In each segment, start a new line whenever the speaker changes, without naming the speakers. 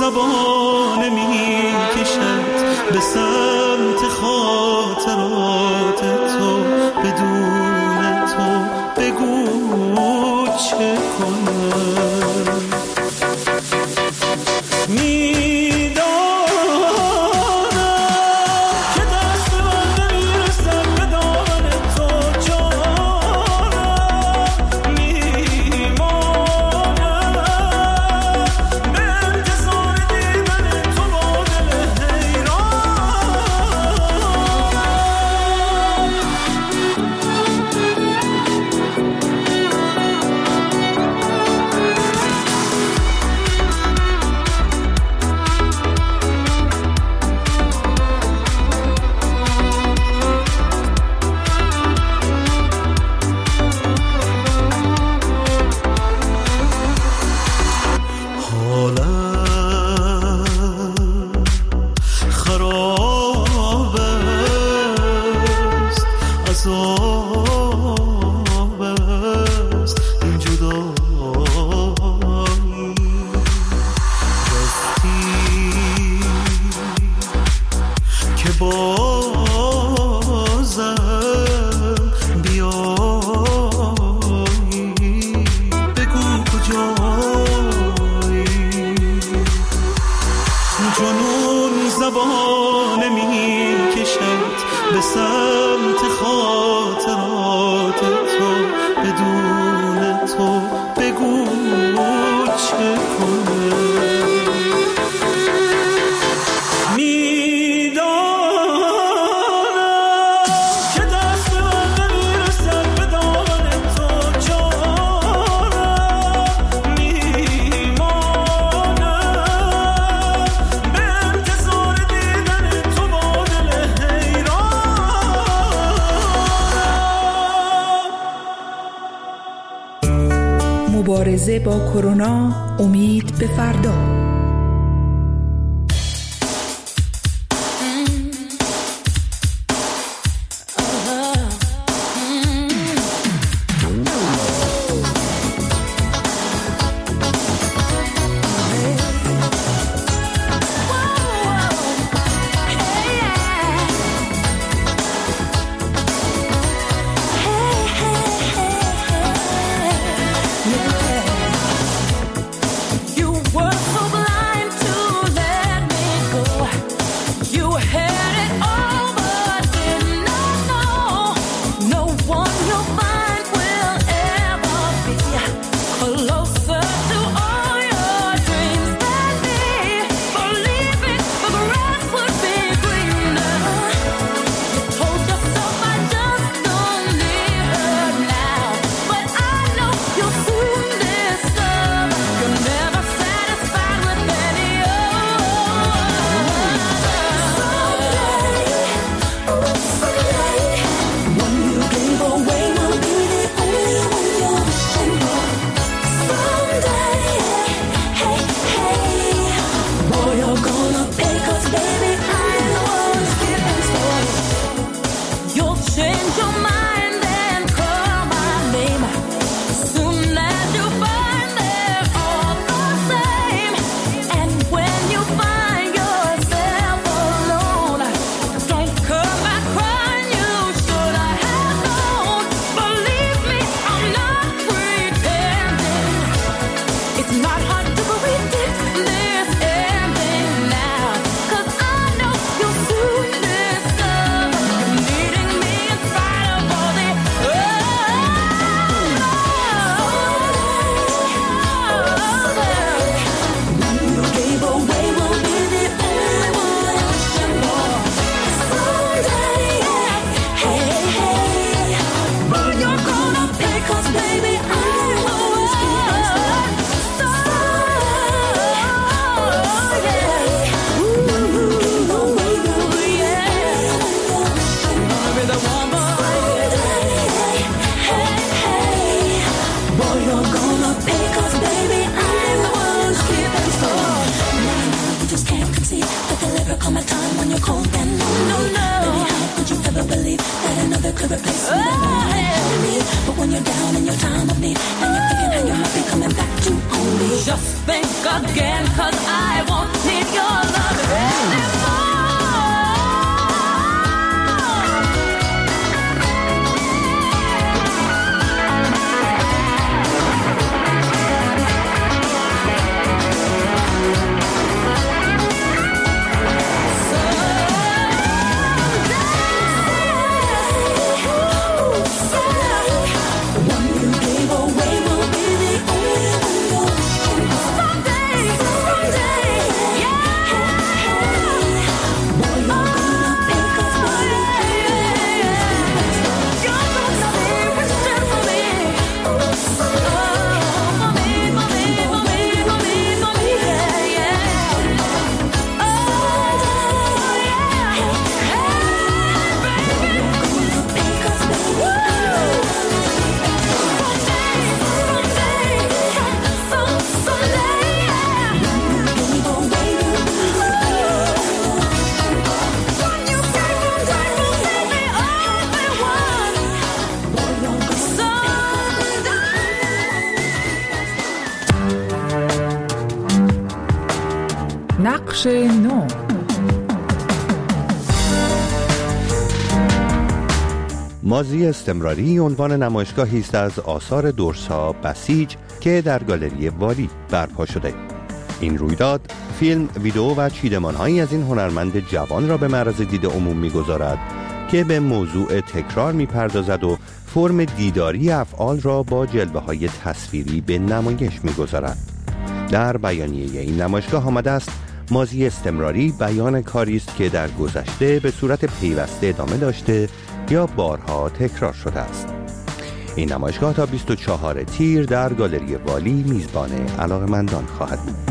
زبان می کشد به سمت خاطرات تو، بدون تو بگو چه کنم.
مبارزه با کرونا، امید به فردا.
Just think again, 'cause I want
نقش نو.
ماضی استمراری عنوان نمایشگاهی است از آثار دورسا بسیج که در گالری والی برپا شده. این رویداد فیلم، ویدئو و چیدمان‌هایی از این هنرمند جوان را به معرض دید عموم می‌گذارد که به موضوع تکرار می‌پردازد و فرم دیداری افعال را با جلوه‌های تصویری به نمایش می‌گذارد. در بیانیه این نمایشگاه آمده است ماضی استمراری بیان کاری است که در گذشته به صورت پیوسته ادامه داشته یا بارها تکرار شده است. این نمایشگاه تا 24 تیر در گالری والی میزبان علاقه‌مندان خواهد بود.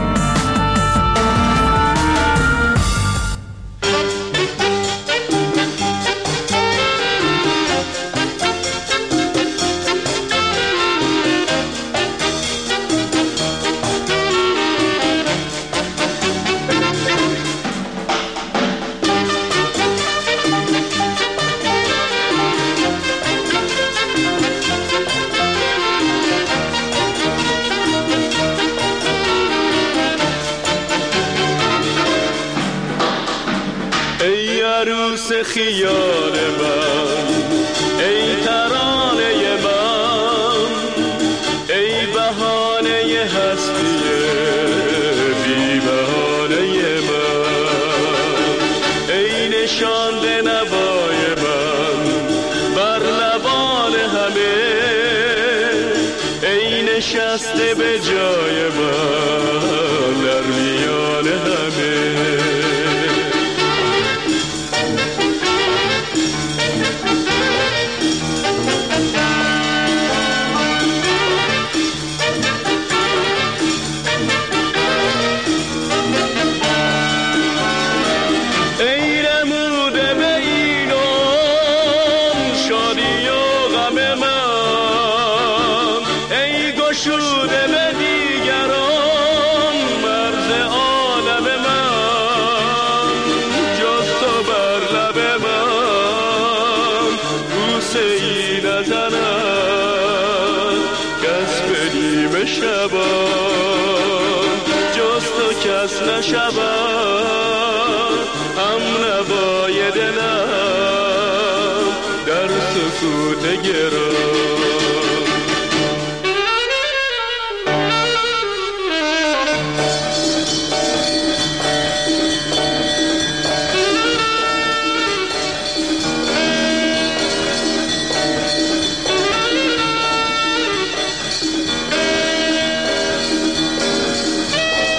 خیال من، ای ترانه من، ای بهانه هستی بی بهانه من، ای نشانده نوای من بر لبان همه، ای نشسته به جای من در میان همه. کس نشود هم نوای دلم در سکوت گرام.